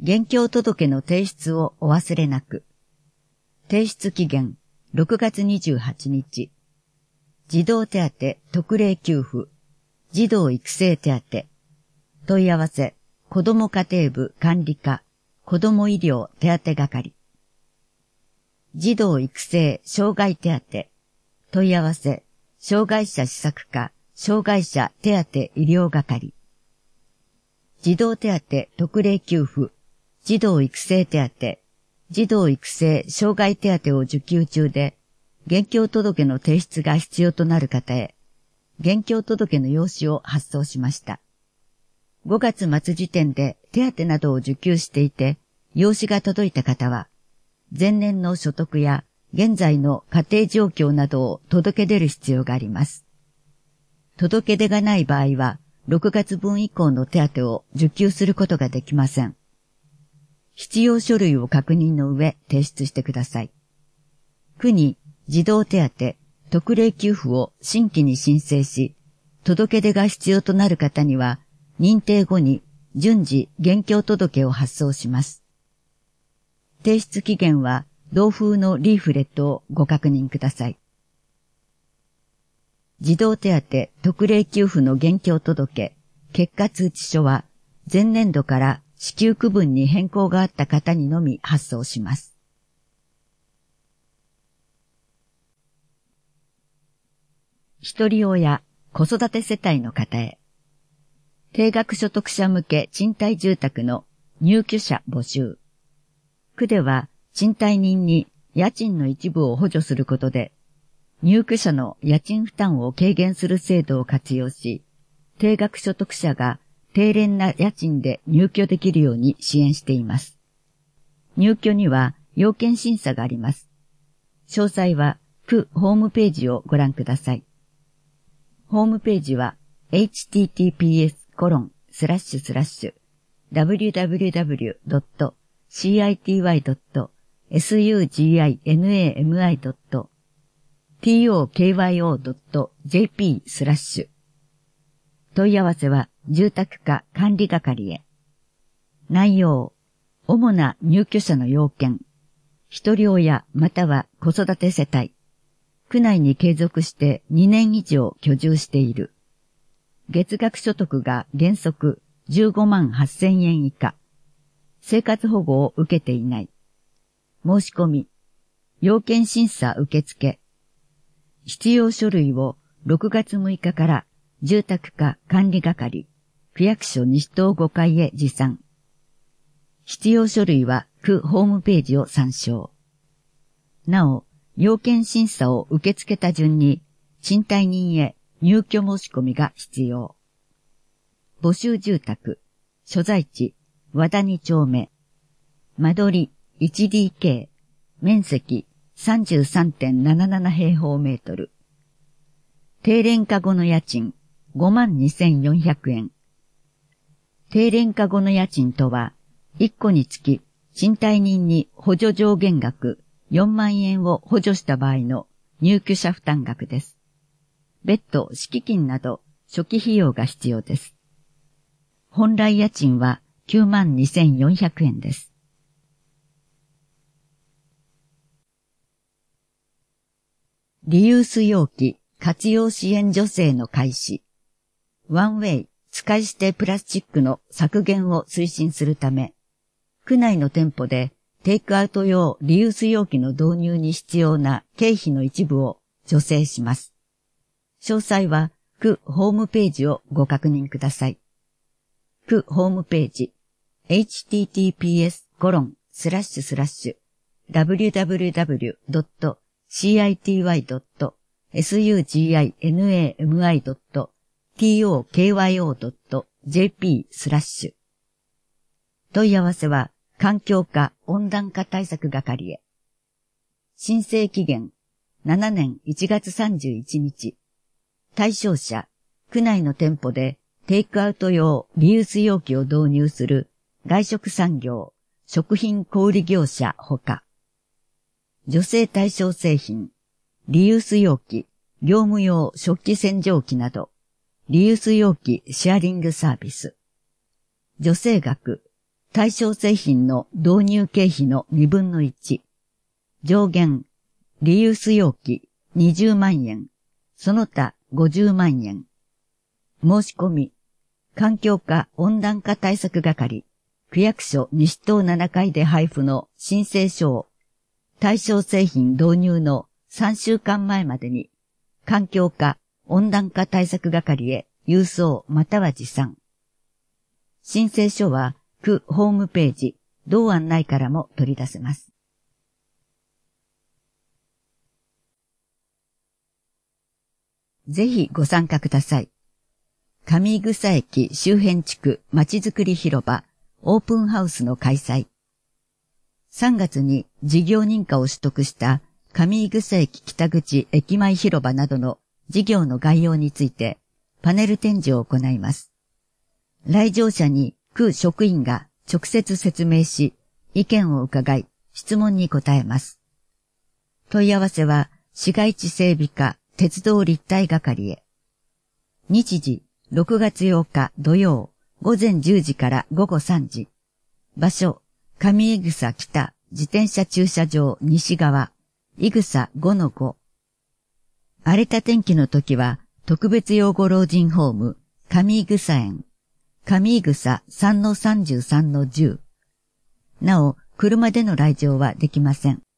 現況届の提出をお忘れなく。提出期限6月28日。児童手当特例給付、児童育成手当。問い合わせ、子ども家庭部管理課、子ども医療手当係。児童育成障害手当。問い合わせ、障害者施策課、障害者手当医療係。児童手当特例給付、児童育成手当、児童育成障害手当を受給中で、現況届の提出が必要となる方へ、現況届の用紙を発送しました。5月末時点で手当などを受給していて、用紙が届いた方は、前年の所得や現在の家庭状況などを届け出る必要があります。届け出がない場合は、6月分以降の手当を受給することができません。必要書類を確認の上提出してください。区に児童手当特例給付を新規に申請し、届け出が必要となる方には、認定後に順次現況届を発送します。提出期限は同封のリーフレットをご確認ください。児童手当特例給付の現況届、結果通知書は前年度から支給区分に変更があった方にのみ発送します。一人親、子育て世帯の方へ。定額所得者向け賃貸住宅の入居者募集。区では賃貸人に家賃の一部を補助することで、入居者の家賃負担を軽減する制度を活用し、定額所得者が低廉な家賃で入居できるように支援しています。入居には要件審査があります。詳細は区ホームページをご覧ください。ホームページは https://www.city.suginami.tokyo.jp/ 問い合わせは住宅課管理係へ。内容、主な入居者の要件、一人親または子育て世帯、区内に継続して2年以上居住している。月額所得が原則15万8000円以下。生活保護を受けていない。申し込み。要件審査受付。必要書類を6月6日から住宅課管理係、区役所西東5階へ持参。必要書類は区ホームページを参照。なお、要件審査を受け付けた順に、賃貸人へ入居申し込みが必要。募集住宅、所在地、和田2丁目。間取り 1DK、面積 33.77 平方メートル。低廉化後の家賃 52,400 円。低廉化後の家賃とは、1戸につき賃貸人に補助上限額4万円を補助した場合の入居者負担額です。別途敷金など初期費用が必要です。本来家賃は 92,400 円です。リユース容器活用支援助成の開始。ワンウェイ使い捨てプラスチックの削減を推進するため、区内の店舗でテイクアウト用リユース容器の導入に必要な経費の一部を助成します。詳細は区ホームページをご確認ください。区ホームページ https://www.city.suginami.tokyo.jp/ 問い合わせは環境課温暖化対策係へ。申請期限7年1月31日。対象者、区内の店舗でテイクアウト用リユース容器を導入する外食産業、食品小売業者ほか。女性対象製品、リユース容器、業務用食器洗浄機など、リユース容器シェアリングサービス。助成額、 対象製品の導入経費の1/2。上限、リユース容器20万円。その他50万円。申し込み、環境課温暖化対策係、区役所西棟7階で配布の申請書を、対象製品導入の3週間前までに、環境課温暖化対策係へ郵送または持参。申請書は区ホームページ、同案内からも取り出せます。ぜひご参加ください。上井草駅周辺地区まちづくり広場オープンハウスの開催。3月に事業認可を取得した上井草駅北口駅前広場などの事業の概要についてパネル展示を行います。来場者に区職員が直接説明し、意見を伺い、質問に答えます。問い合わせは市街地整備課鉄道立体係へ。日時6月8日土曜午前10時から午後3時。場所上井草北自転車駐車場西側井草 5-5。荒れた天気の時は特別養護老人ホーム上井草園上井草 3-33-10。なお車での来場はできません。